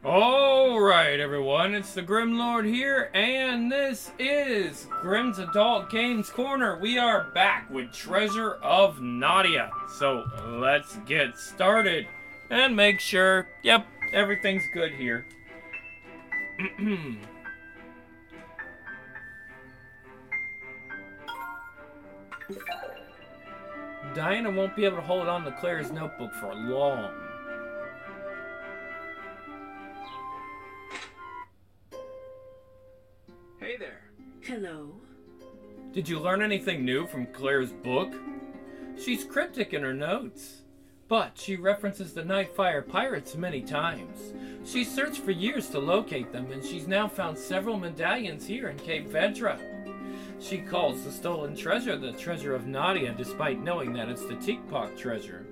Alright, everyone, it's the Grim Lord here, and this is Grim's Adult Games Corner. We are back with Treasure of Nadia. So let's get started and make sure, yep, everything's good here. Diana won't be able to hold on to Claire's notebook for long. Hey there. Hello. Did you learn anything new from Claire's book? She's cryptic in her notes, but she references the Nightfire pirates many times. She's searched for years to locate them, and she's now found several medallions here in Cape Vedra. She calls the stolen treasure the Treasure of Nadia, despite knowing that it's the Tikpak treasure.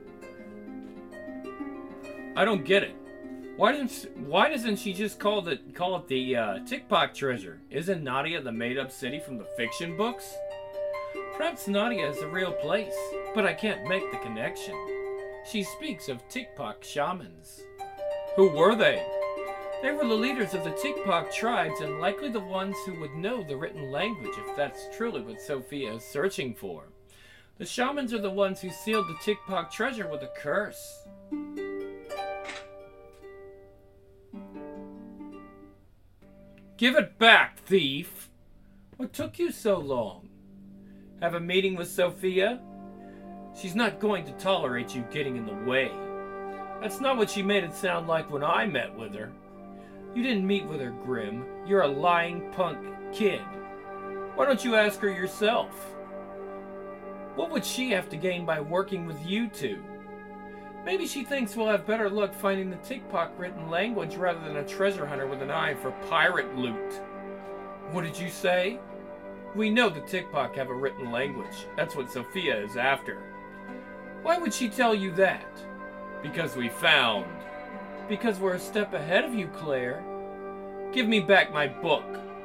I don't get it. Why doesn't she just call it the Tikpak treasure? Isn't Nadia the made-up city from the fiction books? Perhaps Nadia is a real place, but I can't make the connection. She speaks of Tikpak shamans. Who were they? They were the leaders of the Tikpak tribes and likely the ones who would know the written language if that's truly what Sophia is searching for. The shamans are the ones who sealed the Tikpak treasure with a curse. Give it back, thief! What took you so long? Have a meeting with Sophia? She's not going to tolerate you getting in the way. That's not what she made it sound like when I met with her. You didn't meet with her, Grim. You're a lying punk kid. Why don't you ask her yourself? What would she have to gain by working with you two? Maybe she thinks we'll have better luck finding the Tikpak written language rather than a treasure hunter with an eye for pirate loot. What did you say? We know the Tikpak have a written language. That's what Sophia is after. Why would she tell you that? Because we found. Because we're a step ahead of you, Claire. Give me back my book.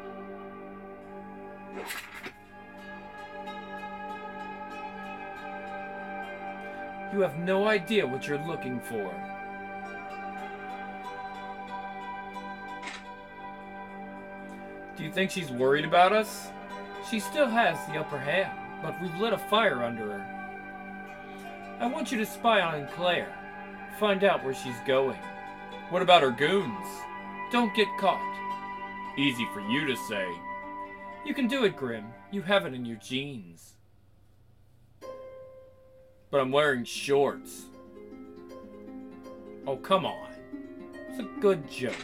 You have no idea what you're looking for. Do you think she's worried about us? She still has the upper hand, but we've lit a fire under her. I want you to spy on Claire. Find out where she's going. What about her goons? Don't get caught. Easy for you to say. You can do it, Grim. You have it in your genes. But I'm wearing shorts. Oh, come on. It's a good joke.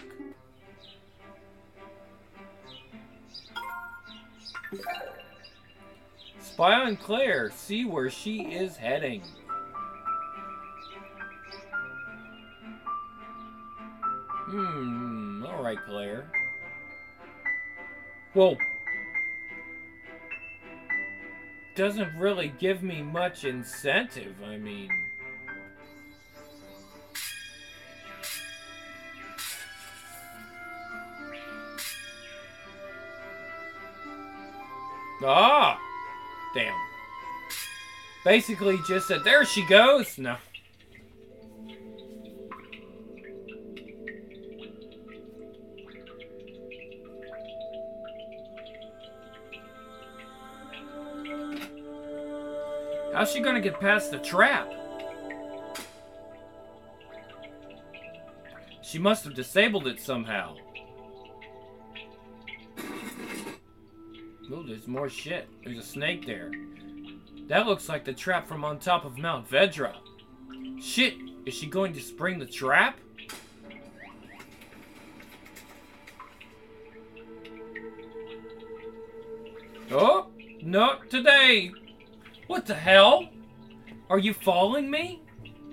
Spy on Claire. See where she is heading. Alright, Claire. Whoa. Doesn't really give me much incentive, I mean. Ah! Damn. Basically just said, there she goes! No. How's she gonna get past the trap? She must have disabled it somehow. Oh, there's more shit. There's a snake there. That looks like the trap from on top of Mount Vedra. Shit, is she going to spring the trap? Oh, not today. What the hell? Are you following me?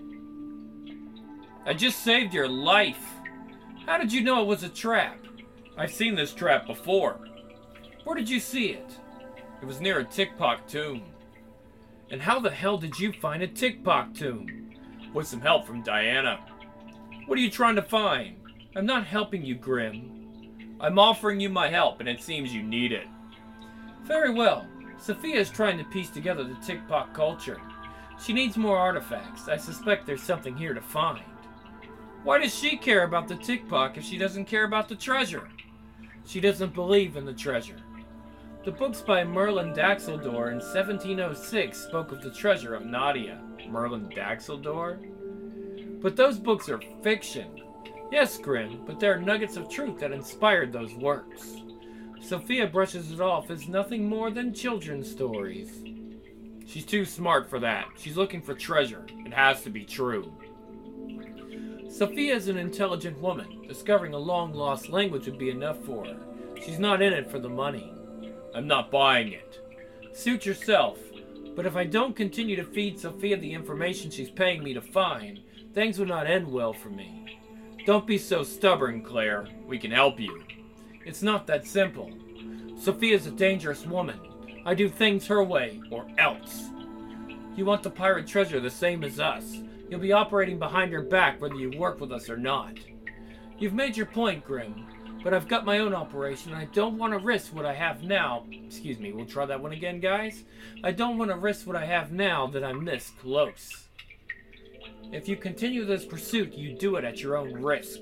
I just saved your life. How did you know it was a trap? I've seen this trap before. Where did you see it? It was near a Tikpak tomb. And how the hell did you find a Tikpak tomb? With some help from Diana. What are you trying to find? I'm not helping you, Grim. I'm offering you my help, and it seems you need it. Very well. Sophia is trying to piece together the Tikpak culture. She needs more artifacts. I suspect there's something here to find. Why does she care about the tick-pock if she doesn't care about the treasure? She doesn't believe in the treasure. The books by Merlin d'Axeldor in 1706 spoke of the treasure of Nadia. Merlin d'Axeldor? But those books are fiction. Yes, Grim, but there are nuggets of truth that inspired those works. Sophia brushes it off as nothing more than children's stories. She's too smart for that. She's looking for treasure. It has to be true. Sophia is an intelligent woman. Discovering a long-lost language would be enough for her. She's not in it for the money. I'm not buying it. Suit yourself. But if I don't continue to feed Sophia the information she's paying me to find, things will not end well for me. Don't be so stubborn, Claire. We can help you. It's not that simple. Sophia's a dangerous woman. I do things her way, or else. You want the pirate treasure the same as us. You'll be operating behind her back whether you work with us or not. You've made your point, Grim, but I've got my own operation and I don't want to risk what I have now. Excuse me, we'll try that one again, guys. I don't want to risk what I have now that I'm this close. If you continue this pursuit, you do it at your own risk.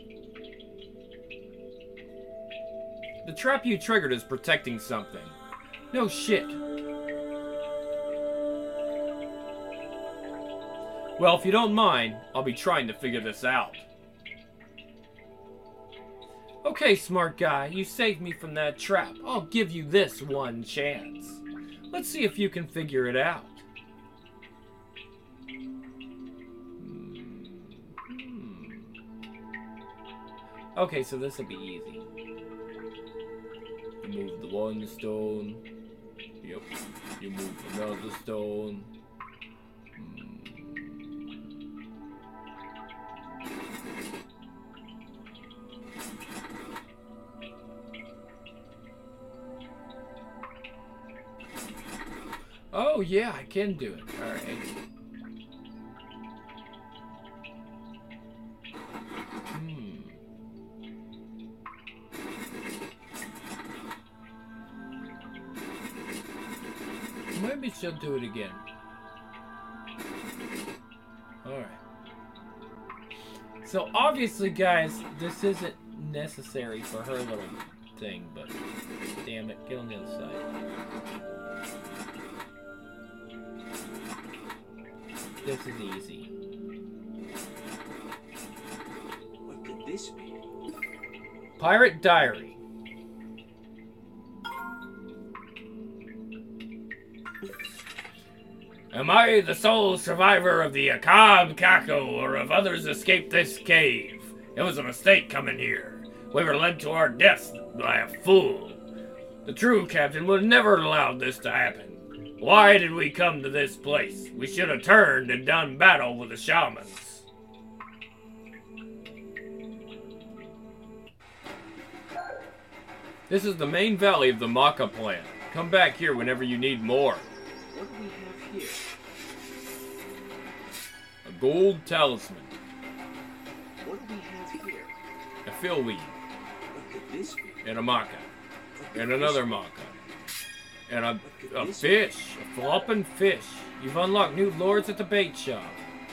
The trap you triggered is protecting something. No shit. Well, if you don't mind, I'll be trying to figure this out. Okay, smart guy, you saved me from that trap. I'll give you this one chance. Let's see if you can figure it out. Okay, so this will be easy. You move the one stone. Yep. You move another stone. Oh yeah, I can do it. Alright. Maybe she'll do it again. Alright. So obviously, guys, this isn't necessary for her little thing, but damn it, get on the other side. This is easy. What could this be? Pirate Diary. Am I the sole survivor of the Akab Kako, or have others escaped this cave? It was a mistake coming here. We were led to our deaths by a fool. The true captain would have never allowed this to happen. Why did we come to this place? We should have turned and done battle with the shamans. This is the main valley of the Maka plant. Come back here whenever you need more. What do we have here? A gold talisman. What do we have here? A fillweed. What could this be? And a Maka. And another Maka. And a this fish. A flopping fish. You've unlocked new lords at the bait shop.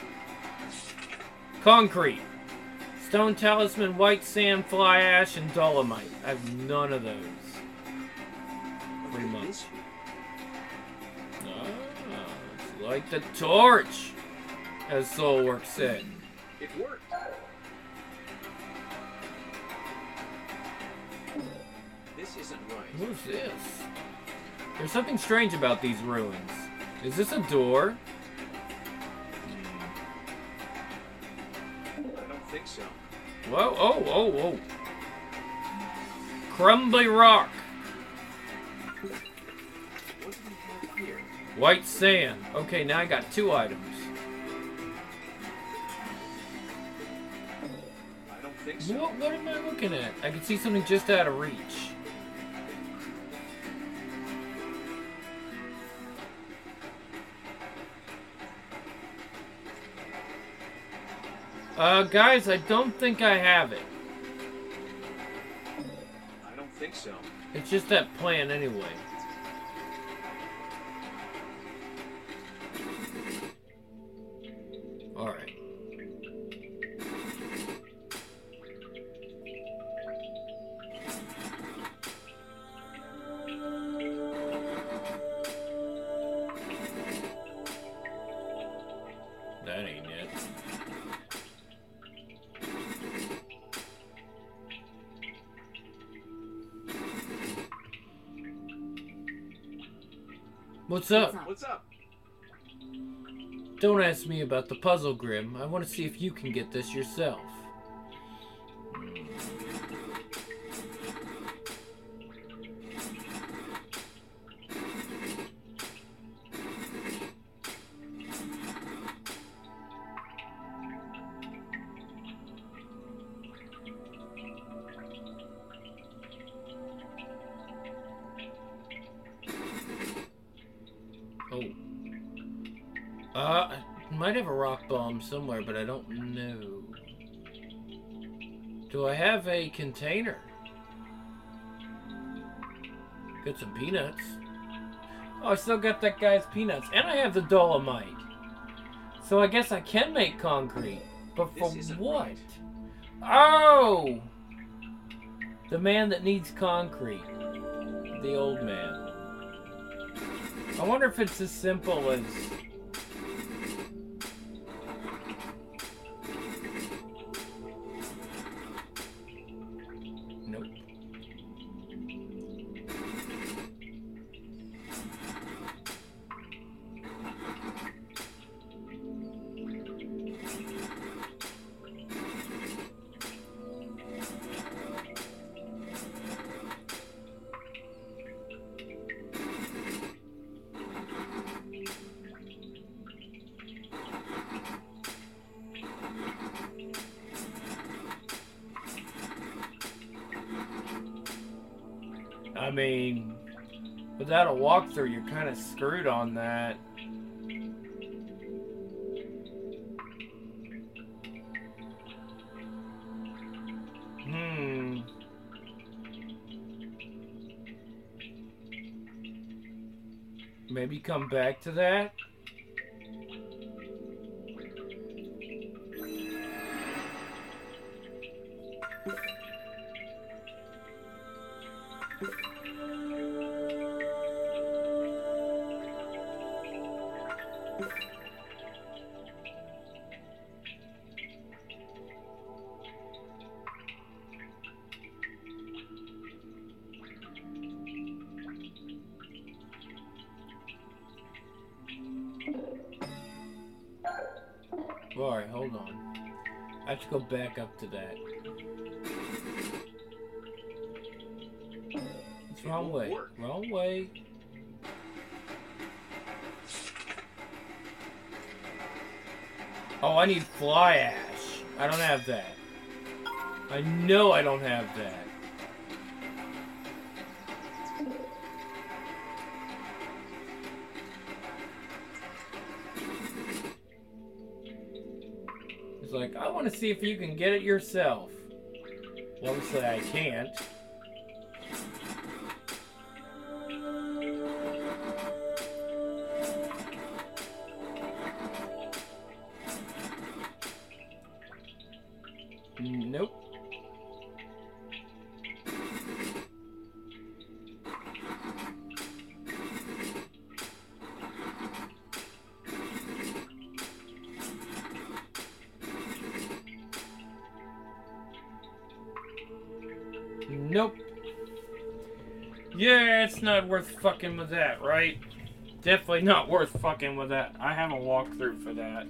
Concrete. Stone talisman, white sand, fly ash, and dolomite. I have none of those. What Pretty could much. this be? It's like the torch, as Soulwork said. It worked. This isn't right. What's this? There's something strange about these ruins. Is this a door? I don't think so. Whoa, oh, oh, whoa. Crumbly rock. What do we have here? White sand. Okay, now I got 2 items. I don't think so. What am I looking at? I can see something just out of reach. Guys, I don't think I have it. I don't think so. It's just that plan anyway. Alright. What's up? What's up? Don't ask me about the puzzle, Grim. I want to see if you can get this yourself. Oh. I might have a rock bomb somewhere, but I don't know. Do I have a container? Got some peanuts. Oh, I still got that guy's peanuts. And I have the dolomite. So I guess I can make concrete. But for what? Right. Oh! The man that needs concrete. The old man. I wonder if it's as simple as... Nope. I mean, without a walkthrough, you're kind of screwed on that. Maybe come back to that? Alright, hold on. I have to go back up to that. It's wrong way. Wrong way. Oh, I need fly ash. I don't have that. I know I don't have that. It's like, I want to see if you can get it yourself. Well, obviously I can't. Nope. Nope. Yeah, it's not worth fucking with that, right? Definitely not worth fucking with that. I have a walkthrough for that.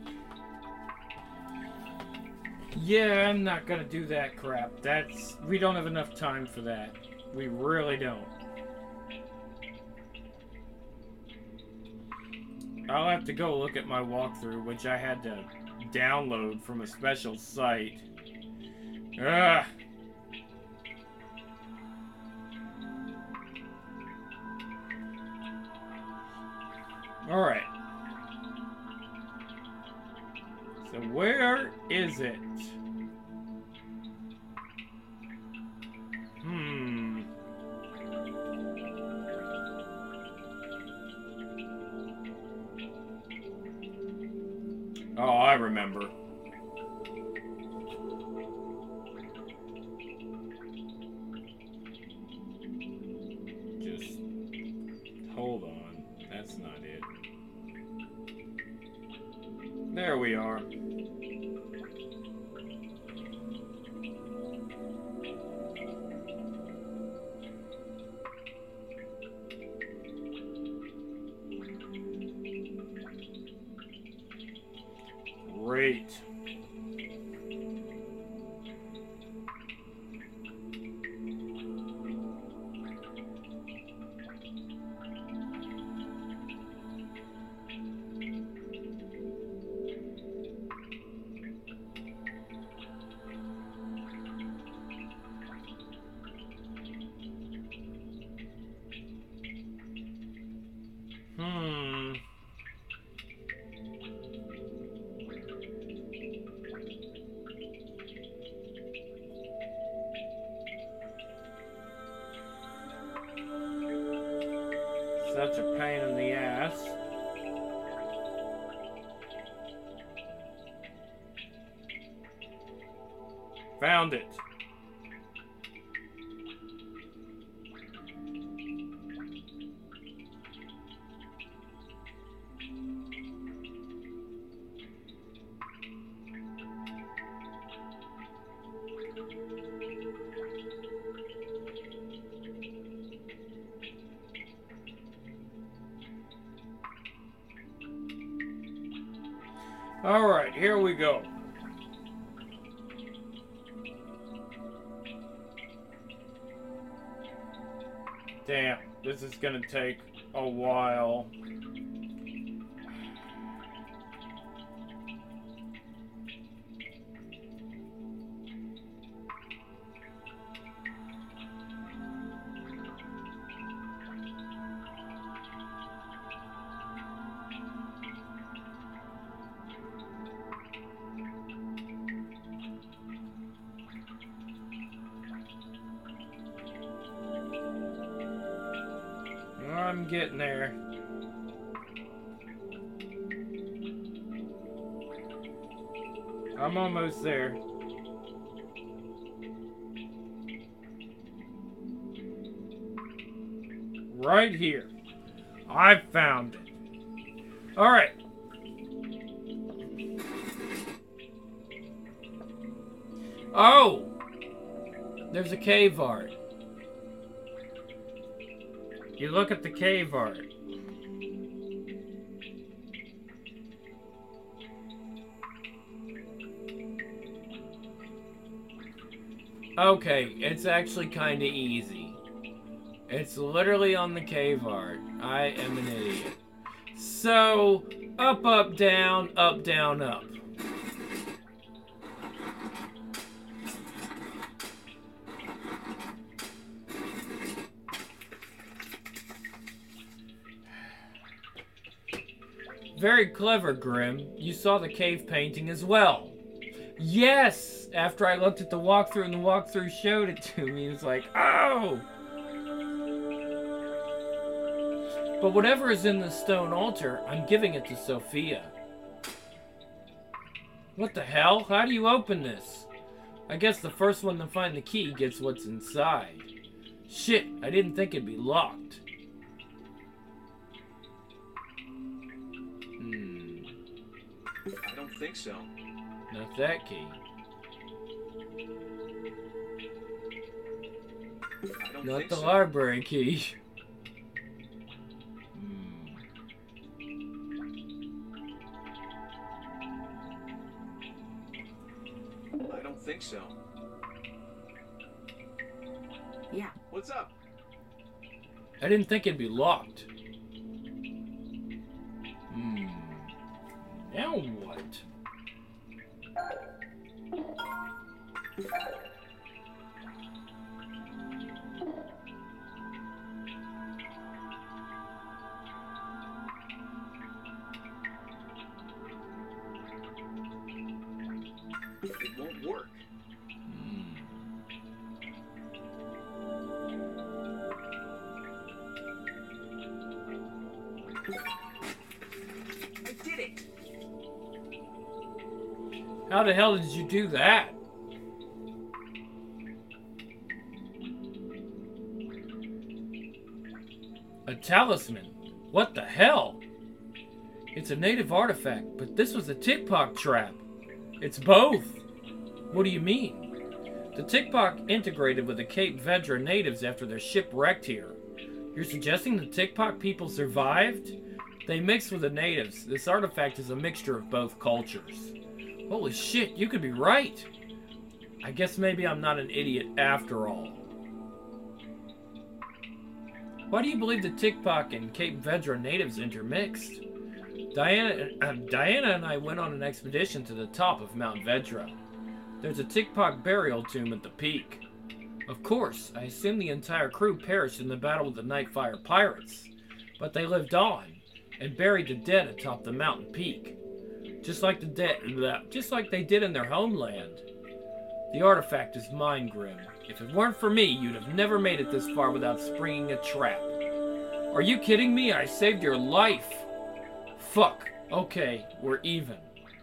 Yeah, I'm not gonna do that crap. We don't have enough time for that. We really don't. I'll have to go look at my walkthrough, which I had to download from a special site. Ugh. Alright. So where is it? Oh, I remember. Just hold on. That's not it. There we are. Great. Such a pain in the ass. Found it. All right, here we go. Damn, this is gonna take a while. I'm getting there. I'm almost there. Right here. I found it. All right. Oh! There's a cave art. You look at the cave art. Okay, it's actually kind of easy. It's literally on the cave art. I am an idiot. So, up, up, down, up, down, up. Very clever, Grim. You saw the cave painting as well. Yes! After I looked at the walkthrough and the walkthrough showed it to me, it's like, oh! But whatever is in the stone altar, I'm giving it to Sophia. What the hell? How do you open this? I guess the first one to find the key gets what's inside. Shit, I didn't think it'd be locked. I don't think so. Not that key. I don't Not think the so. library key. I don't think so. Yeah. What's up? I didn't think it'd be locked. Now what? It won't work. I did it. How the hell did you do that? A talisman? What the hell? It's a native artifact, but this was a Tikpok trap. It's both. What do you mean? The Tikpok integrated with the Cape Vedra natives after their ship wrecked here. You're suggesting the Tikpok people survived? They mixed with the natives. This artifact is a mixture of both cultures. Holy shit, you could be right. I guess maybe I'm not an idiot after all. Why do you believe the Tikpak and Cape Vedra natives intermixed? Diana and I went on an expedition to the top of Mount Vedra. There's a Tikpak burial tomb at the peak. Of course, I assume the entire crew perished in the battle with the Nightfire pirates, but they lived on and buried the dead atop the mountain peak, just like they did in their homeland. The artifact is mine, Grim. If it weren't for me, you'd have never made it this far without springing a trap. Are you kidding me? I saved your life. Fuck. Okay, we're even.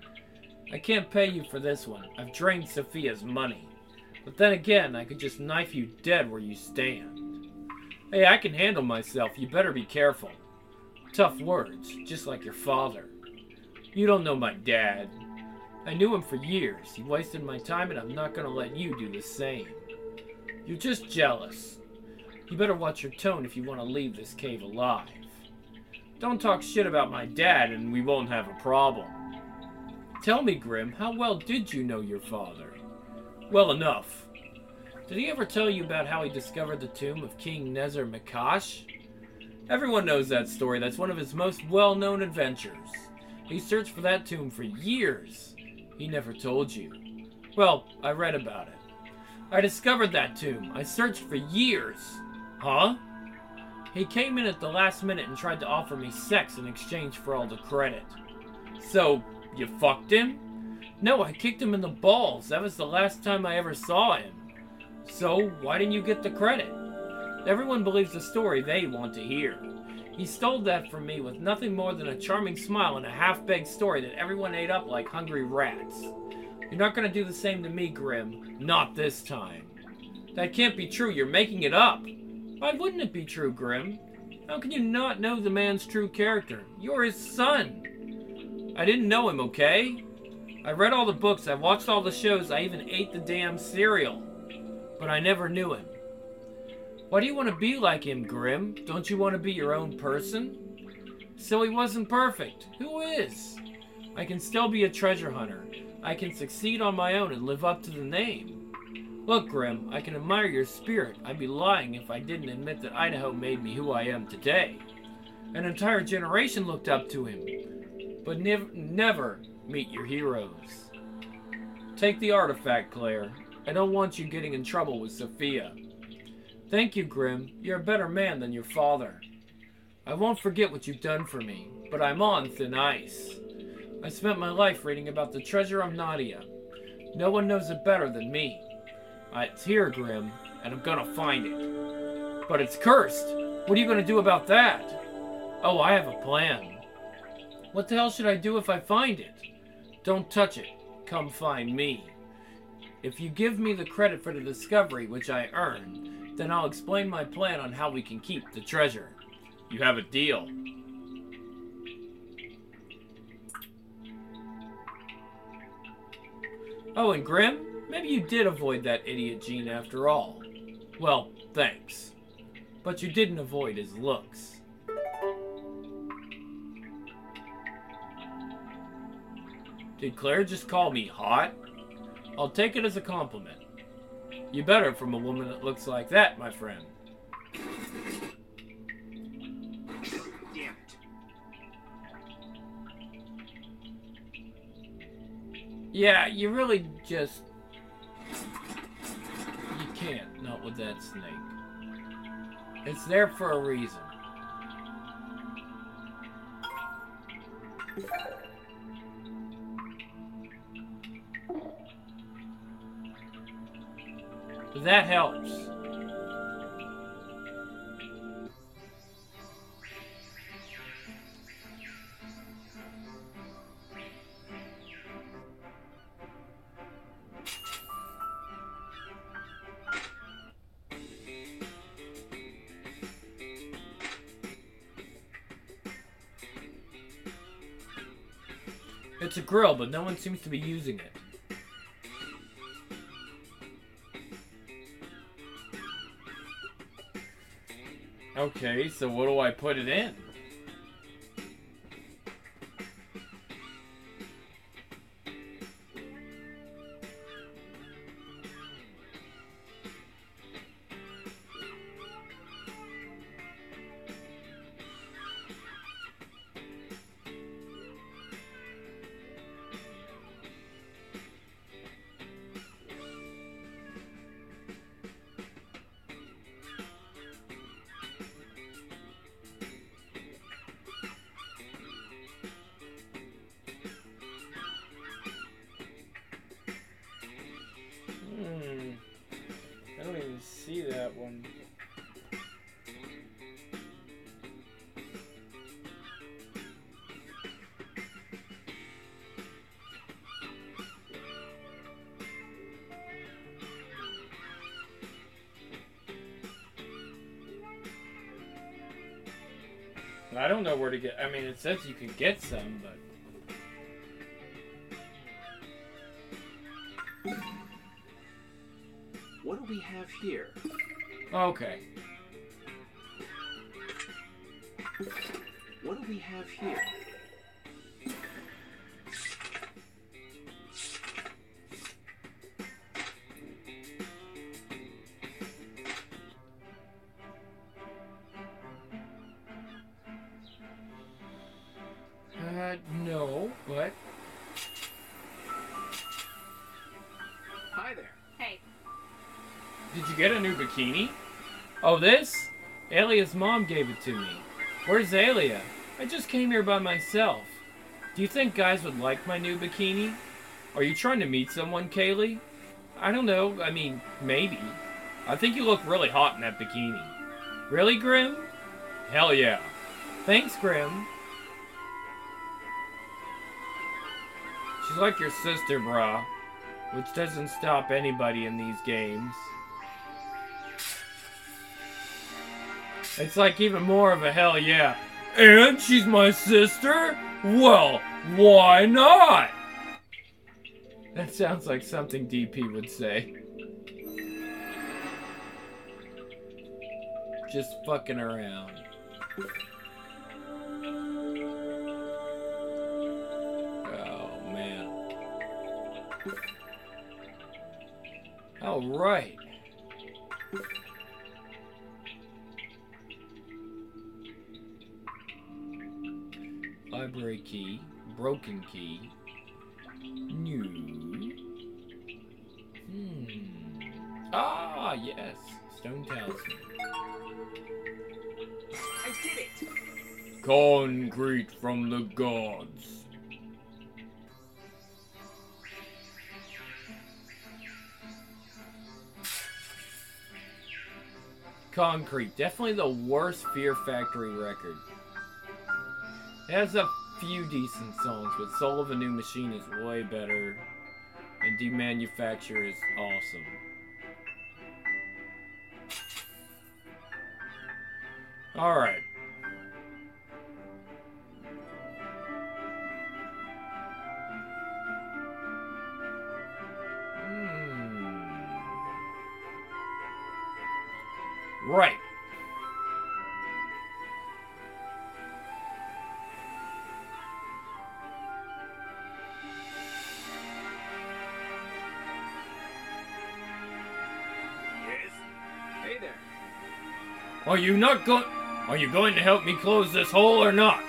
I can't pay you for this one. I've drained Sophia's money. But then again, I could just knife you dead where you stand. Hey, I can handle myself. You better be careful. Tough words, just like your father. You don't know my dad. I knew him for years. He wasted my time, and I'm not gonna let you do the same. You're just jealous. You better watch your tone if you want to leave this cave alive. Don't talk shit about my dad, and we won't have a problem. Tell me, Grim, how well did you know your father? Well enough. Did he ever tell you about how he discovered the tomb of King Nezar-Makash? Everyone knows that story. That's one of his most well-known adventures. He searched for that tomb for years. He never told you. Well, I read about it. I discovered that tomb. I searched for years. Huh? He came in at the last minute and tried to offer me sex in exchange for all the credit. So, you fucked him? No, I kicked him in the balls. That was the last time I ever saw him. So, why didn't you get the credit? Everyone believes the story they want to hear. He stole that from me with nothing more than a charming smile and a half-baked story that everyone ate up like hungry rats. You're not going to do the same to me, Grim. Not this time. That can't be true. You're making it up. Why wouldn't it be true, Grim? How can you not know the man's true character? You're his son. I didn't know him, okay? I read all the books, I watched all the shows, I even ate the damn cereal. But I never knew him. Why do you want to be like him, Grim? Don't you want to be your own person? So he wasn't perfect. Who is? I can still be a treasure hunter. I can succeed on my own and live up to the name. Look, Grim, I can admire your spirit. I'd be lying if I didn't admit that Idaho made me who I am today. An entire generation looked up to him. But never meet your heroes. Take the artifact, Claire. I don't want you getting in trouble with Sophia. Thank you, Grim. You're a better man than your father. I won't forget what you've done for me, but I'm on thin ice. I spent my life reading about the treasure of Nadia. No one knows it better than me. It's here, Grim, and I'm gonna find it. But it's cursed. What are you gonna do about that? Oh, I have a plan. What the hell should I do if I find it? Don't touch it. Come find me. If you give me the credit for the discovery, which I earn, then I'll explain my plan on how we can keep the treasure. You have a deal. Oh, and Grim, maybe you did avoid that idiot Gene after all. Well, thanks. But you didn't avoid his looks. Did Claire just call me hot? I'll take it as a compliment. You better from a woman that looks like that, my friend. Damn it. Yeah, you really just... You can't, not with that snake. It's there for a reason. That helps. It's a grill, but no one seems to be using it. Okay, so what do I put it in? I don't know where to get... I mean, it says you can get some, but... What do we have here? Okay. What do we have here? No, but... Hi there. Hey, Did you get a new bikini? Oh, this? Alia's mom gave it to me. Where's Alia? I just came here by myself. Do you think guys would like my new bikini? Are you trying to meet someone, Kaylee? I don't know. I mean, maybe. I think you look really hot in that bikini. Really, Grim? Hell yeah. Thanks, Grim. She's like your sister, brah. Which doesn't stop anybody in these games. It's like even more of a hell yeah. And she's my sister? Well, why not? That sounds like something DP would say. Just fucking around. Oh, man. All right. Library key, broken key, new. Ah, yes, stone talisman. I did it! Concrete from the gods. Concrete, definitely the worst Fear Factory record. It has a few decent songs, but Soul of a New Machine is way better, and Demanufacture is awesome. Alright. Right. Yes? Hey there. Are you going to help me close this hole or not?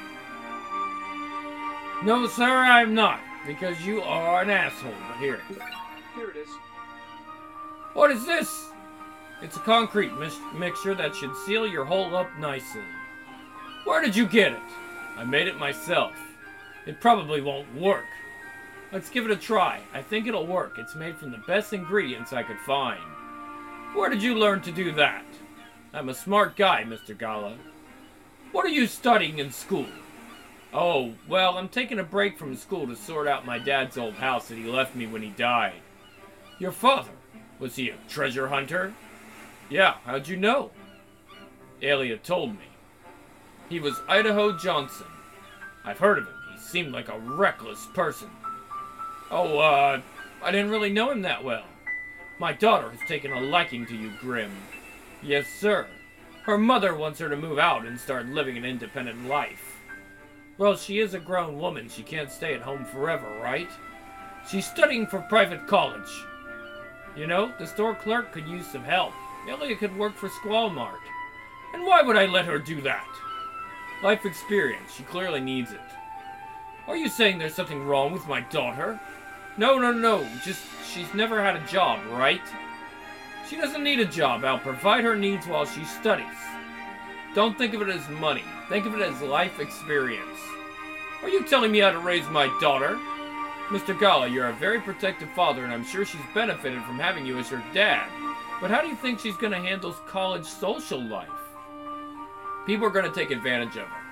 No, sir, I'm not, because you are an asshole. But here. Here it is. What is this? It's a concrete mixture that should seal your hole up nicely. Where did you get it? I made it myself. It probably won't work. Let's give it a try. I think it'll work. It's made from the best ingredients I could find. Where did you learn to do that? I'm a smart guy, Mr. Gala. What are you studying in school? Oh, well, I'm taking a break from school to sort out my dad's old house that he left me when he died. Your father, was he a treasure hunter? Yeah, how'd you know? Alia told me. He was Idaho Johnson. I've heard of him. He seemed like a reckless person. Oh, I didn't really know him that well. My daughter has taken a liking to you, Grim. Yes, sir. Her mother wants her to move out and start living an independent life. Well, she is a grown woman. She can't stay at home forever, right? She's studying for private college. You know, the store clerk could use some help. Alia could work for Squall Mart. And why would I let her do that? Life experience. She clearly needs it. Are you saying there's something wrong with my daughter? No. Just, she's never had a job, right? She doesn't need a job. I'll provide her needs while she studies. Don't think of it as money. Think of it as life experience. Are you telling me how to raise my daughter? Mr. Gala, you're a very protective father, and I'm sure she's benefited from having you as her dad. But how do you think she's going to handle college social life? People are going to take advantage of her.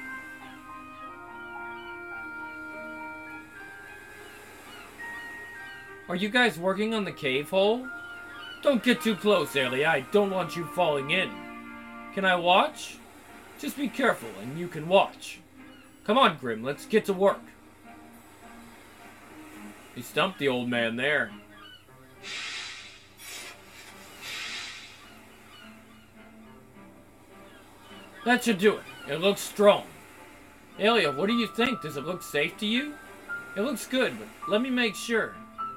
Are you guys working on the cave hole? Don't get too close, Alia. I don't want you falling in. Can I watch? Just be careful and you can watch. Come on, Grim, let's get to work. He stumped the old man there. That should do it. It looks strong. Aelia, what do you think? Does it look safe to you? It looks good, but let me make sure.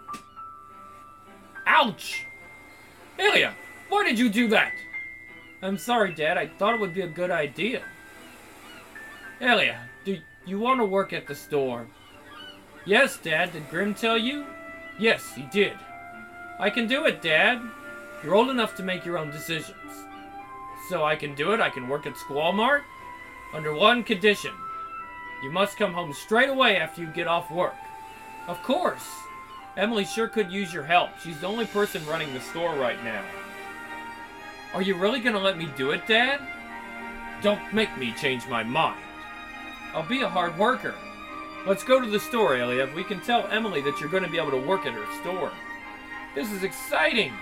Ouch! Aelia, why did you do that? I'm sorry, Dad. I thought it would be a good idea. Aelia, do you want to work at the store? Yes, Dad. Did Grim tell you? Yes, he did. I can do it, Dad. You're old enough to make your own decisions. So I can do it. I can work at Squall Mart under one condition. You must come home straight away after you get off work. Of course. Emily sure could use your help. She's the only person running the store right now. Are you really going to let me do it, Dad? Don't make me change my mind. I'll be a hard worker. Let's go to the store, Aelia. We can tell Emily that you're going to be able to work at her store. This is exciting.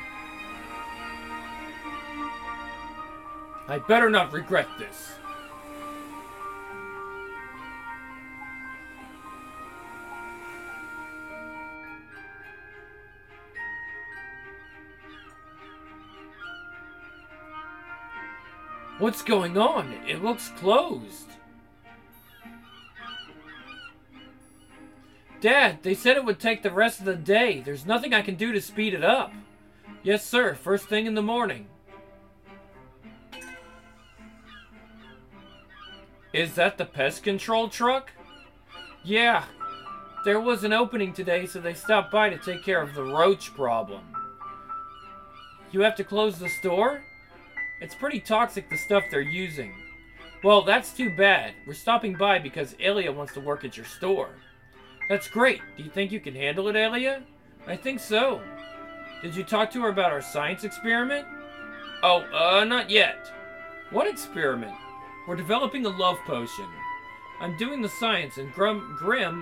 I better not regret this. What's going on? It looks closed. Dad, they said it would take the rest of the day. There's nothing I can do to speed it up. Yes, sir. First thing in the morning. Is that the pest control truck? Yeah. There was an opening today, so they stopped by to take care of the roach problem. You have to close the store? It's pretty toxic, the stuff they're using. Well, that's too bad. We're stopping by because Aelia wants to work at your store. That's great. Do you think you can handle it, Aelia? I think so. Did you talk to her about our science experiment? Oh, not yet. What experiment? We're developing a love potion. I'm doing the science and Grim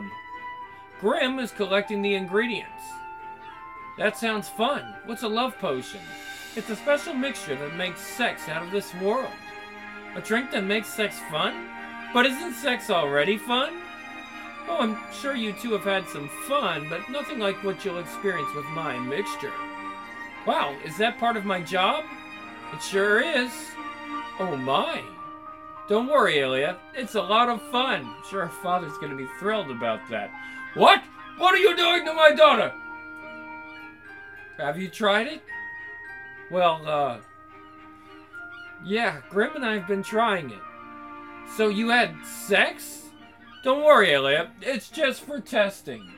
is collecting the ingredients. That sounds fun. What's a love potion? It's a special mixture that makes sex out of this world. A drink that makes sex fun? But isn't sex already fun? Oh, I'm sure you two have had some fun, but nothing like what you'll experience with my mixture. Wow, is that part of my job? It sure is. Oh my. Don't worry, Aelia. It's a lot of fun. I'm sure her father's going to be thrilled about that. What? What are you doing to my daughter? Have you tried it? Well, yeah, Grim and I have been trying it. So you had sex? Don't worry, Aelia. It's just for testing.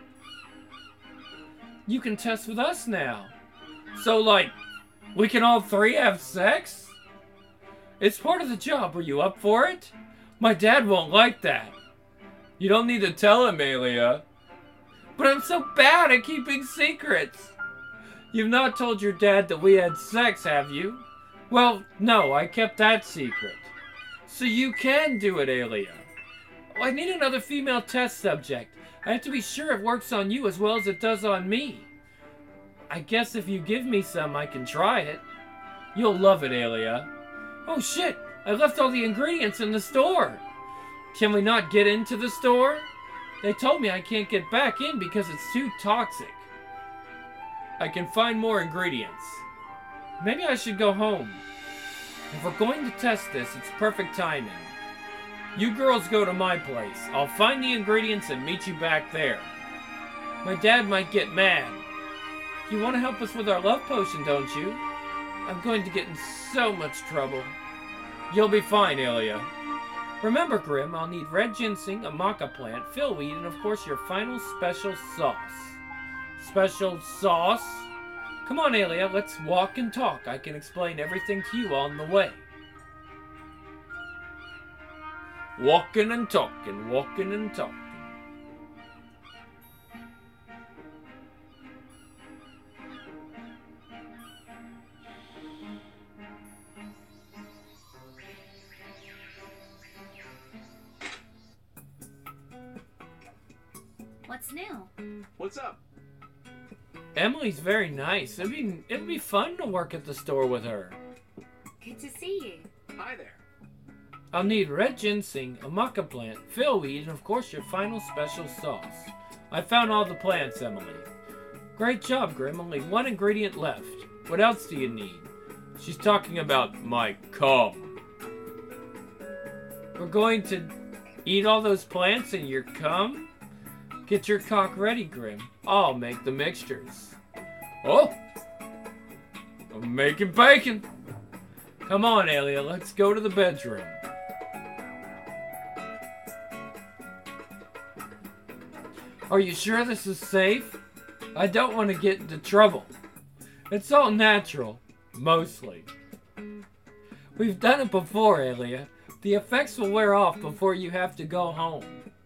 You can test with us now. So, like, we can all three have sex? It's part of the job. Are you up for it? My dad won't like that. You don't need to tell him, Aelia. But I'm so bad at keeping secrets. You've not told your dad that we had sex, have you? Well, no, I kept that secret. So you can do it, Aelia. Oh, I need another female test subject. I have to be sure it works on you as well as it does on me. I guess if you give me some, I can try it. You'll love it, Aelia. Oh shit, I left all the ingredients in the store. Can we not get into the store? They told me I can't get back in because it's too toxic. I can find more ingredients. Maybe I should go home. If we're going to test this, it's perfect timing. You girls go to my place. I'll find the ingredients and meet you back there. My dad might get mad. You want to help us with our love potion, don't you? I'm going to get in so much trouble. You'll be fine, Aelia. Remember, Grim, I'll need red ginseng, a maca plant, fillweed, and of course your final special sauce. Special sauce? Come on, Aelia, let's walk and talk. I can explain everything to you on the way. Walking and talking, walking and talking. What's new? What's up? Emily's very nice. It'd be fun to work at the store with her. Good to see you. Hi there. I'll need red ginseng, a maca plant, fillweed, and of course your final special sauce. I found all the plants, Emily. Great job, Grim. Only one ingredient left. What else do you need? She's talking about my cum. We're going to eat all those plants in your cum? Get your cock ready, Grim. I'll make the mixtures. Oh! I'm making bacon. Come on, Alia, let's go to the bedroom. Are you sure this is safe? I don't want to get into trouble. It's all natural, mostly. We've done it before, Alia. The effects will wear off before you have to go home.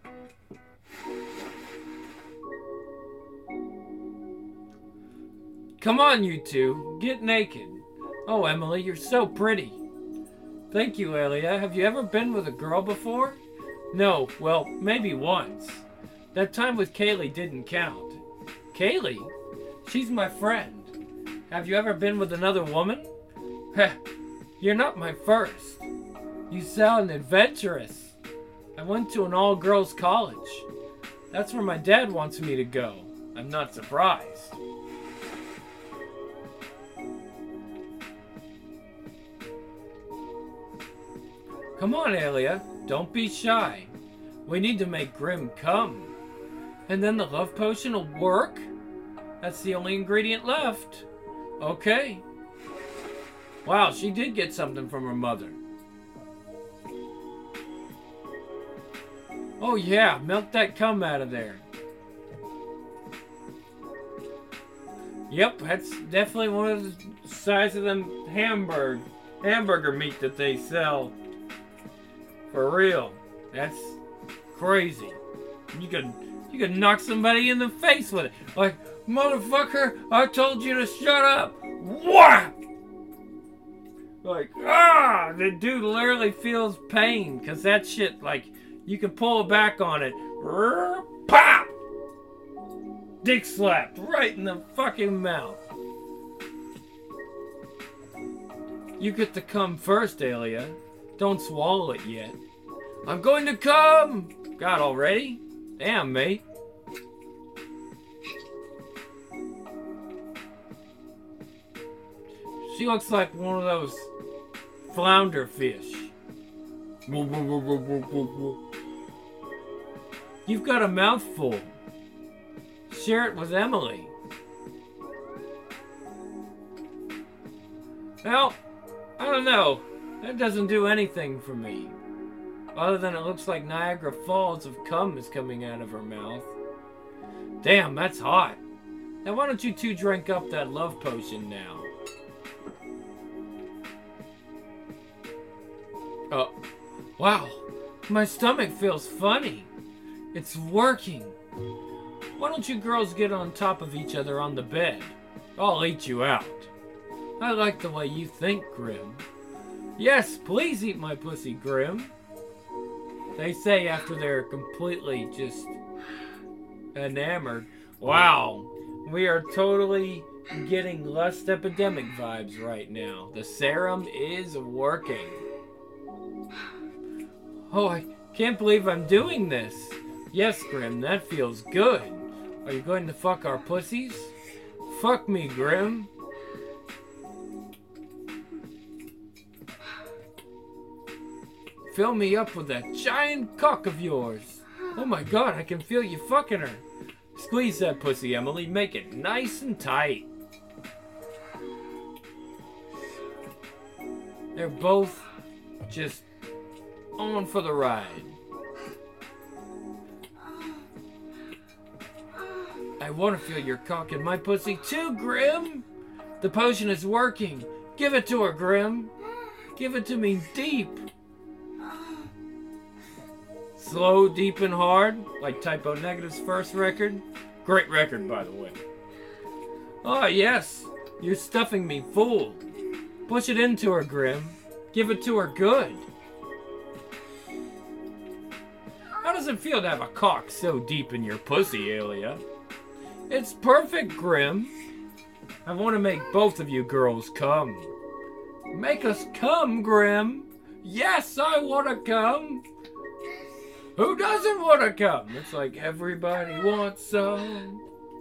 Come on, you two. Get naked. Oh, Emily, you're so pretty. Thank you, Alia. Have you ever been with a girl before? No, well, maybe once. That time with Kaylee didn't count. Kaylee? She's my friend. Have you ever been with another woman? Heh, you're not my first. You sound adventurous. I went to an all-girls college. That's where my dad wants me to go. I'm not surprised. Come on, Alia. Don't be shy. We need to make Grim come. And then the love potion will work? That's the only ingredient left. Okay. Wow, she did get something from her mother. Oh yeah, milk that cum out of there. Yep, that's definitely one of the size of them hamburger meat that they sell. For real. That's crazy. You could knock somebody in the face with it. Like, motherfucker, I told you to shut up. Whap! Like, the dude literally feels pain. Because that shit, like, you can pull back on it. Pop! Dick slapped right in the fucking mouth. You get to come first, Alia. Don't swallow it yet. I'm going to come! God, already? Damn, mate. She looks like one of those flounder fish. You've got a mouthful. Share it with Emily. Well, I don't know. That doesn't do anything for me. Other than it looks like Niagara Falls of cum is coming out of her mouth. Damn, that's hot. Now why don't you two drink up that love potion now? Wow. My stomach feels funny. It's working. Why don't you girls get on top of each other on the bed? I'll eat you out. I like the way you think, Grim. Yes, please eat my pussy, Grim. They say after they're completely just enamored. Wow, we are totally getting lust epidemic vibes right now. The serum is working. Oh, I can't believe I'm doing this. Yes, Grim, that feels good. Are you going to fuck our pussies? Fuck me, Grim. Fill me up with that giant cock of yours. Oh my god, I can feel you fucking her. Squeeze that pussy, Emily. Make it nice and tight. They're both just on for the ride. I want to feel your cock in my pussy too, Grim. The potion is working. Give it to her, Grim. Give it to me deep. Slow, deep, and hard, like Typo Negative's first record. Great record, by the way. Oh, yes. You're stuffing me full. Push it into her, Grim. Give it to her good. How does it feel to have a cock so deep in your pussy, Alia? It's perfect, Grim. I want to make both of you girls come. Make us come, Grim. Yes, I want to come. Who doesn't want to come? It's like everybody wants some.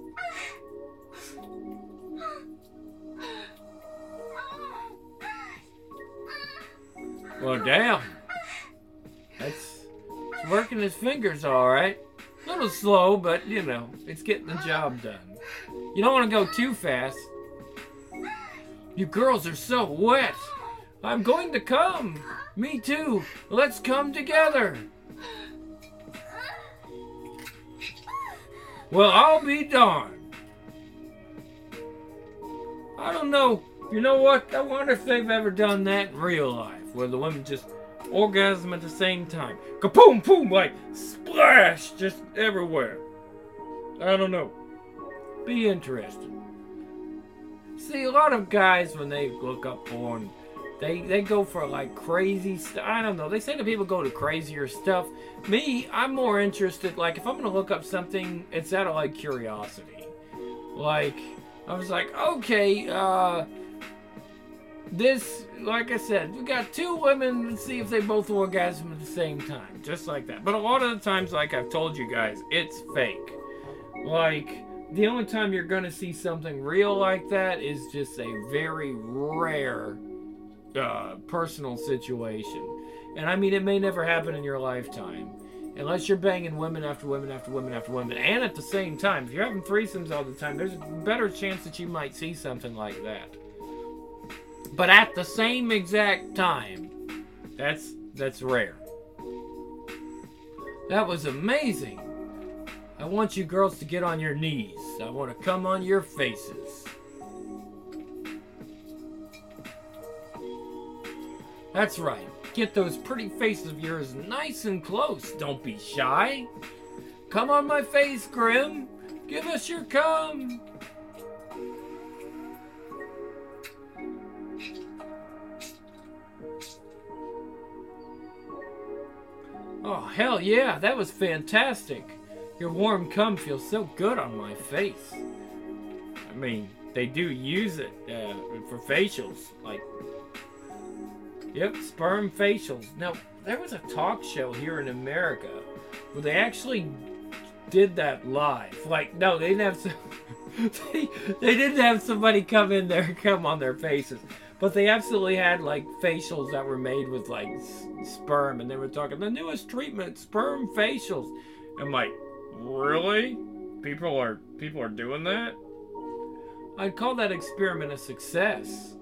Well, damn. It's working his fingers all right. A little slow, but, you know, it's getting the job done. You don't want to go too fast. You girls are so wet. I'm going to come. Me too. Let's come together. Well, I'll be darned. I don't know. You know what? I wonder if they've ever done that in real life, where the women just orgasm at the same time. Kaboom, boom, like splash, just everywhere. I don't know. Be interested. See, a lot of guys, when they look up porn, they go for like crazy stuff. I don't know. They say that people go to crazier stuff. Me, I'm more interested. Like, if I'm going to look up something, it's out of like curiosity. Like, I was like, okay, this, like I said, we got two women, let's see if they both orgasm at the same time. Just like that. But a lot of the times, like I've told you guys, it's fake. Like, the only time you're going to see something real like that is just a very rare personal situation. And I mean, it may never happen in your lifetime. Unless you're banging women after women after women after women. And at the same time, if you're having threesomes all the time, there's a better chance that you might see something like that. But at the same exact time, that's rare. That was amazing. I want you girls to get on your knees. I want to come on your faces. That's right. Get those pretty faces of yours nice and close. Don't be shy. Come on my face, Grim. Give us your cum. Oh, hell yeah. That was fantastic. Your warm cum feels so good on my face. I mean, they do use it for facials. Like, yep, sperm facials. Now, there was a talk show here in America where they actually did that live. Like, no, they didn't have they didn't have somebody come in there and come on their faces. But they absolutely had, like, facials that were made with, like, sperm. And they were talking, the newest treatment, sperm facials. I'm like, really? People are doing that? I'd call that experiment a success.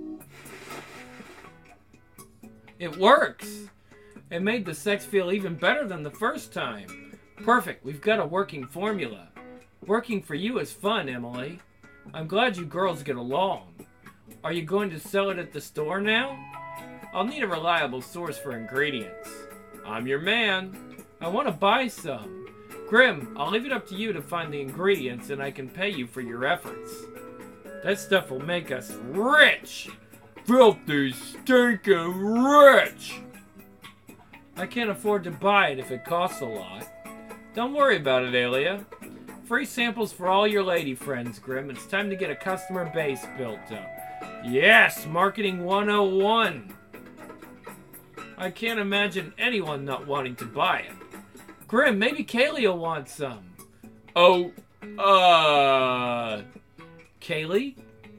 It works. It made the sex feel even better than the first time. Perfect. We've got a working formula. Working for you is fun, Emily. I'm glad you girls get along. Are you going to sell it at the store now? I'll need a reliable source for ingredients. I'm your man. I want to buy some. Grim, I'll leave it up to you to find the ingredients and I can pay you for your efforts. That stuff will make us rich. Filthy, stinking rich. I can't afford to buy it if it costs a lot. Don't worry about it, Alia. Free samples for all your lady friends, Grim. It's time to get a customer base built up. Yes, Marketing 101. I can't imagine anyone not wanting to buy it. Grim, maybe Kaylee will want some. Oh, Kaylee?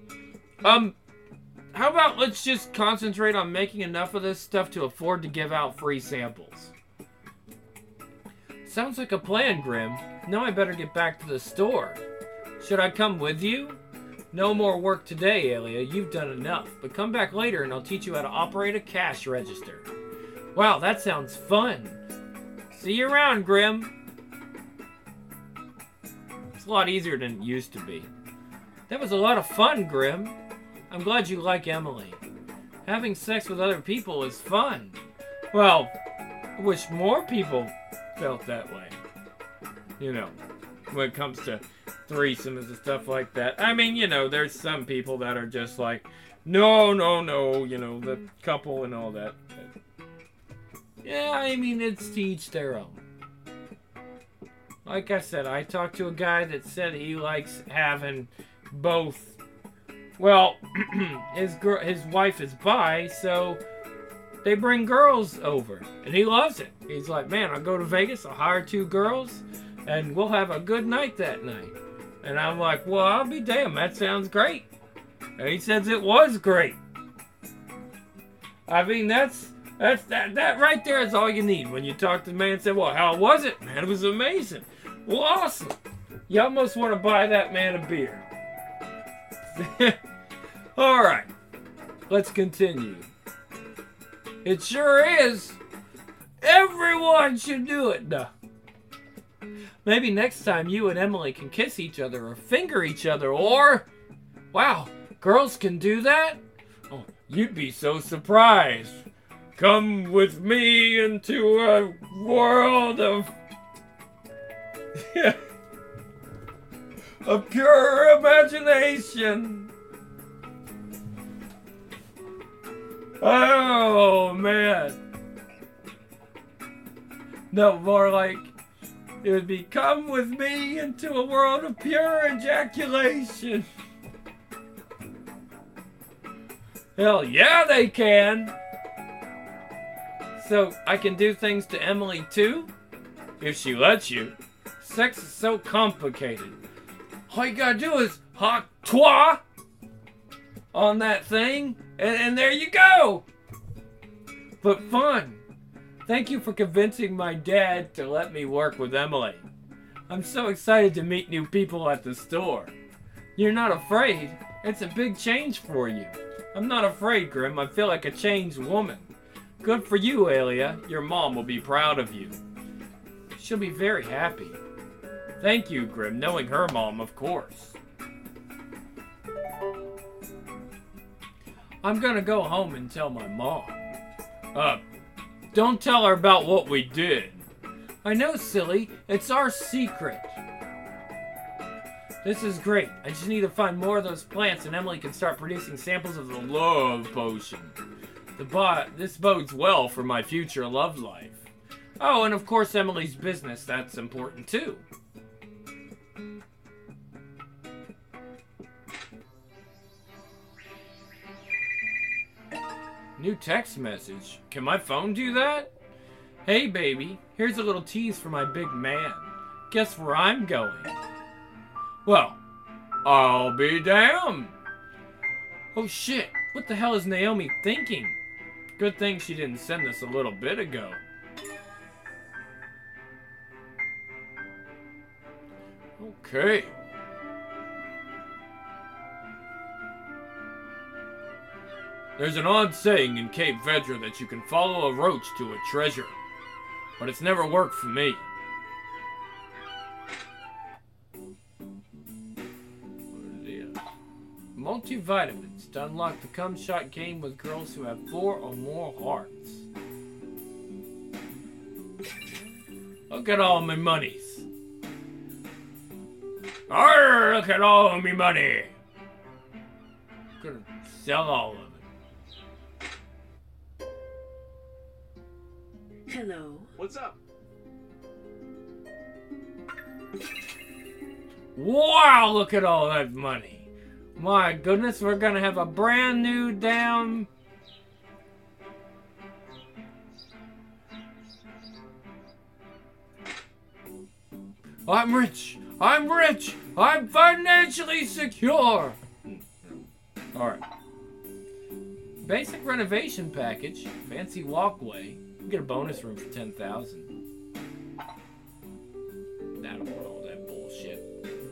How about let's just concentrate on making enough of this stuff to afford to give out free samples? Sounds like a plan, Grim. Now I better get back to the store. Should I come with you? No more work today, Alia. You've done enough. But come back later and I'll teach you how to operate a cash register. Wow, that sounds fun. See you around, Grim. It's a lot easier than it used to be. That was a lot of fun, Grim. I'm glad you like Emily. Having sex with other people is fun. Well, I wish more people felt that way. You know, when it comes to threesomes and stuff like that. I mean, you know, there's some people that are just like, no, you know, the couple and all that. Yeah, I mean, it's to each their own. Like I said, I talked to a guy that said he likes having both. Well, his wife is bi, so they bring girls over, and he loves it. He's like, man, I'll go to Vegas, I'll hire 2 girls, and we'll have a good night that night. And I'm like, well, I'll be damned, that sounds great. And he says it was great. I mean, that right there is all you need when you talk to the man and say, well, how was it? Man, it was amazing. Well, awesome. You almost want to buy that man a beer. All right, let's continue. It sure is. Everyone should do it. No. Maybe next time you and Emily can kiss each other or finger each other or... Wow, girls can do that? Oh, you'd be so surprised. Come with me into a world of... of pure imagination. Oh, man. No, more like, it would be, come with me into a world of pure ejaculation. Hell yeah, they can. So, I can do things to Emily too? If she lets you. Sex is so complicated. All you gotta do is hot twa on that thing, and there you go. But fun. Thank you for convincing my dad to let me work with Emily. I'm so excited to meet new people at the store. You're not afraid? It's a big change for you. I'm not afraid, Grim. I feel like a changed woman. Good for you, Alia. Your mom will be proud of you. She'll be very happy. Thank you, Grim, knowing her mom, of course. I'm gonna go home and tell my mom. Don't tell her about what we did. I know, silly. It's our secret. This is great. I just need to find more of those plants and Emily can start producing samples of the love potion. This bodes well for my future love life. Oh, and of course Emily's business, that's important too. New text message. Can my phone do that? Hey baby, here's a little tease for my big man. Guess where I'm going? Well, I'll be damned. Oh shit, what the hell is Naomi thinking? Good thing she didn't send this a little bit ago. Okay. There's an odd saying in Cape Vedra that you can follow a roach to a treasure. But it's never worked for me. Multivitamins to unlock the cum shot game with girls who have 4 or more hearts. Look at all my monies. Arr, look at all my money. I'm gonna sell all of it. Hello. What's up? Wow, look at all that money. My goodness, we're gonna have a brand new damn... I'm rich. I'm rich. I'm financially secure. Alright. Basic renovation package. Fancy walkway. You get a bonus room for 10,000. I don't want all that bullshit.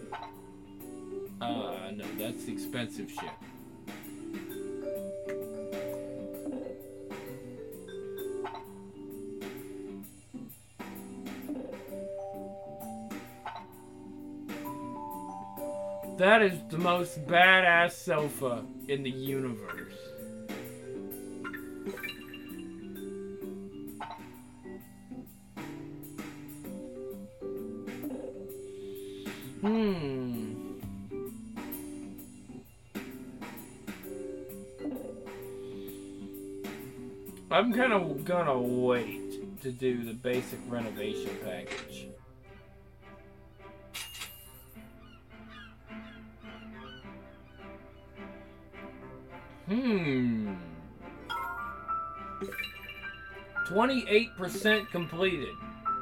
No, that's the expensive shit. That is the most badass sofa in the universe. I'm kind of gonna wait to do the basic renovation package. 28% completed.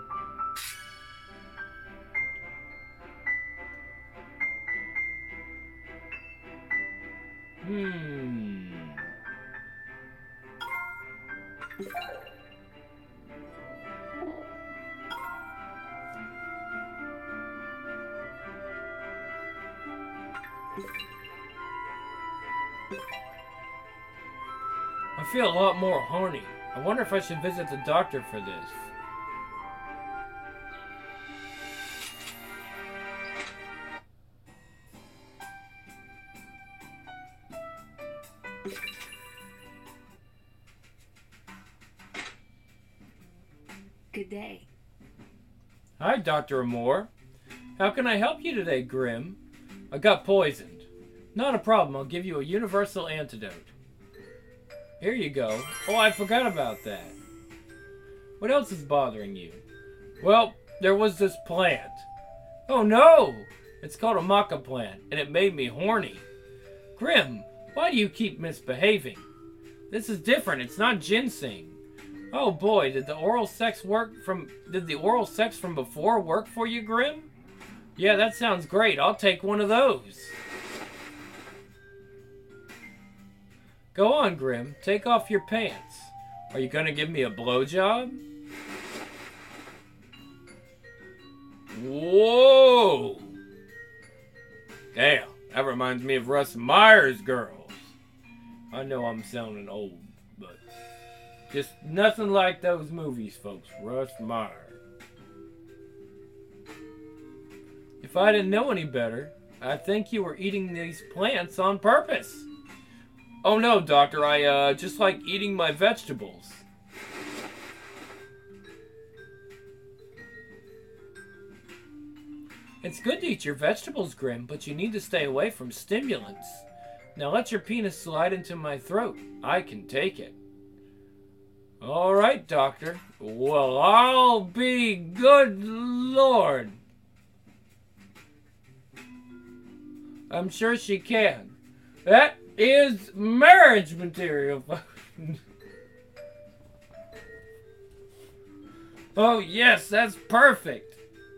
I feel a lot more horny. I wonder if I should visit the doctor for this. Good day. Hi, Dr. Amore. How can I help you today, Grim? I got poisoned. Not a problem. I'll give you a universal antidote. Here you go. Oh, I forgot about that. What else is bothering you? Well, there was this plant. Oh no! It's called a maca plant, and it made me horny. Grim, why do you keep misbehaving? This is different. It's not ginseng. Oh boy, did the oral sex from before work for you, Grim? Yeah, that sounds great. I'll take one of those. Go on, Grim. Take off your pants. Are you gonna give me a blowjob? Whoa! Damn, that reminds me of Russ Meyer's girls. I know I'm sounding old, but just nothing like those movies, folks. Russ Meyer. If I didn't know any better, I think you were eating these plants on purpose. Oh no, Doctor, I just like eating my vegetables. It's good to eat your vegetables, Grim, but you need to stay away from stimulants. Now let your penis slide into my throat. I can take it. Alright, Doctor. Well, I'll be good Lord. I'm sure she can. That is marriage material. Oh, yes, that's perfect.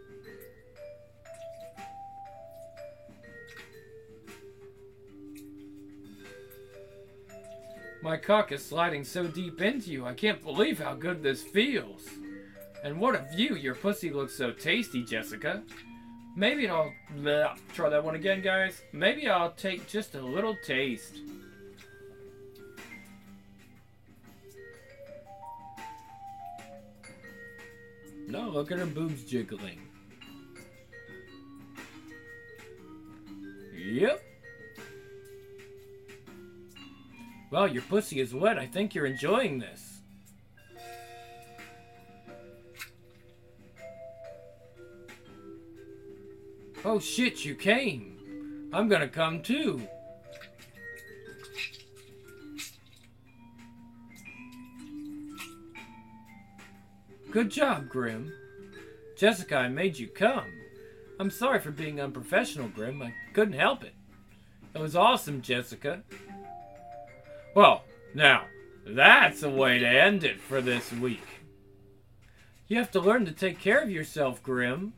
My cock is sliding so deep into you, I can't believe how good this feels. And what a view, your pussy looks so tasty, Jessica. Maybe I'll... try that one again, guys. Maybe I'll take just a little taste. No, look at her boobs jiggling. Yep. Well, your pussy is wet. I think you're enjoying this. Oh shit, you came. I'm gonna come too. Good job, Grim. Jessica, I made you come. I'm sorry for being unprofessional, Grim. I couldn't help it. It was awesome, Jessica. Well, now, that's a way to end it for this week. You have to learn to take care of yourself, Grim.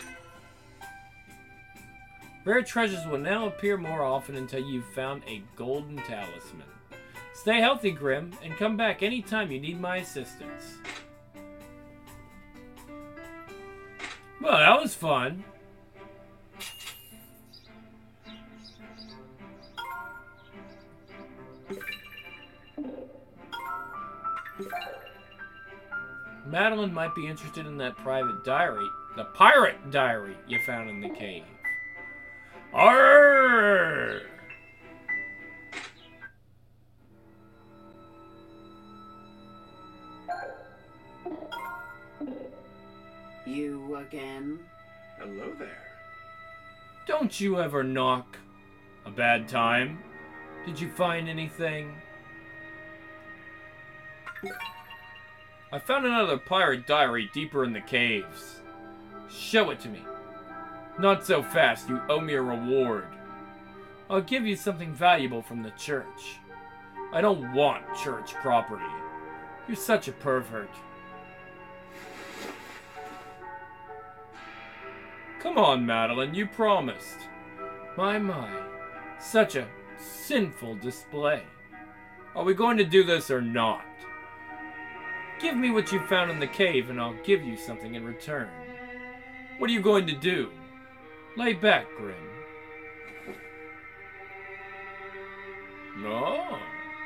Rare treasures will now appear more often until you've found a golden talisman. Stay healthy, Grim, and come back anytime you need my assistance. Well, that was fun. Madeline might be interested in that private diary, the pirate diary you found in the cave. Arrgh! You again? Hello there. Don't you ever knock? A bad time? Did you find anything? I found another pirate diary deeper in the caves. Show it to me. Not so fast, you owe me a reward. I'll give you something valuable from the church. I don't want church property. You're such a pervert. Come on, Madeline, you promised. My, such a sinful display. Are we going to do this or not? Give me what you found in the cave and I'll give you something in return. What are you going to do? Lay back, Grim. No.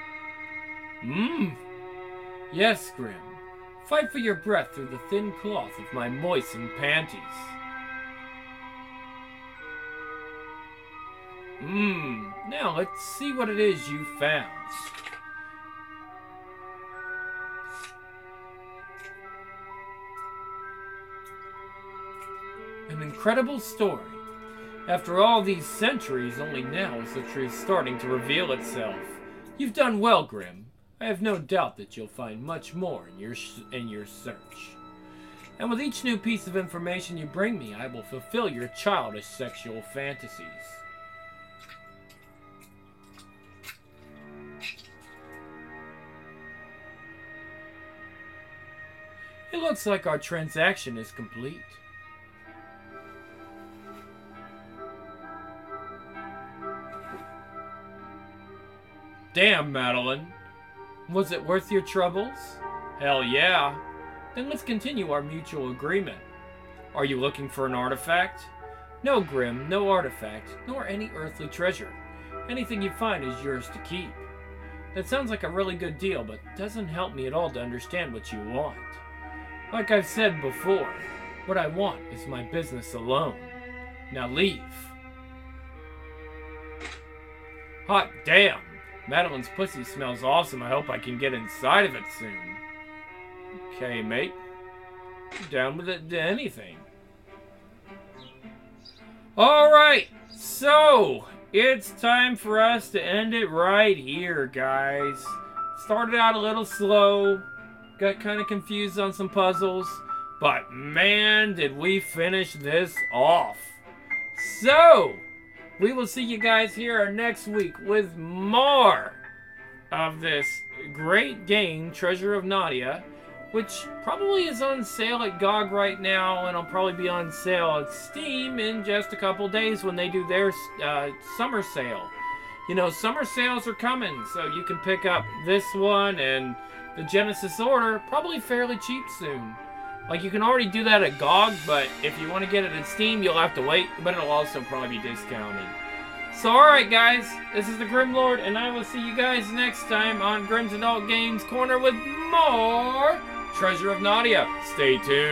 Yes, Grim. Fight for your breath through the thin cloth of my moistened panties. Now let's see what it is you found. An incredible story. After all these centuries, only now is the truth starting to reveal itself. You've done well, Grim. I have no doubt that you'll find much more in your search. And with each new piece of information you bring me, I will fulfill your childish sexual fantasies. It looks like our transaction is complete. Damn, Madeline. Was it worth your troubles? Hell yeah. Then let's continue our mutual agreement. Are you looking for an artifact? No, Grim, no artifact, nor any earthly treasure. Anything you find is yours to keep. That sounds like a really good deal, but doesn't help me at all to understand what you want. Like I've said before, what I want is my business alone. Now leave. Hot damn! Madeline's pussy smells awesome. I hope I can get inside of it soon. Okay, mate. Down with it to anything. Alright, so it's time for us to end it right here, guys. Started out a little slow. Got kind of confused on some puzzles. But man, did we finish this off. So, we will see you guys here next week with more of this great game, Treasure of Nadia, which probably is on sale at GOG right now, and it'll probably be on sale at Steam in just a couple days when they do their summer sale. You know, summer sales are coming, so you can pick up this one and the Genesis Order probably fairly cheap soon. Like, you can already do that at GOG, but if you want to get it at Steam, you'll have to wait, but it'll also probably be discounted. So, alright guys, this is the Grimlord, and I will see you guys next time on Grim's Adult Games Corner with more Treasure of Nadia. Stay tuned.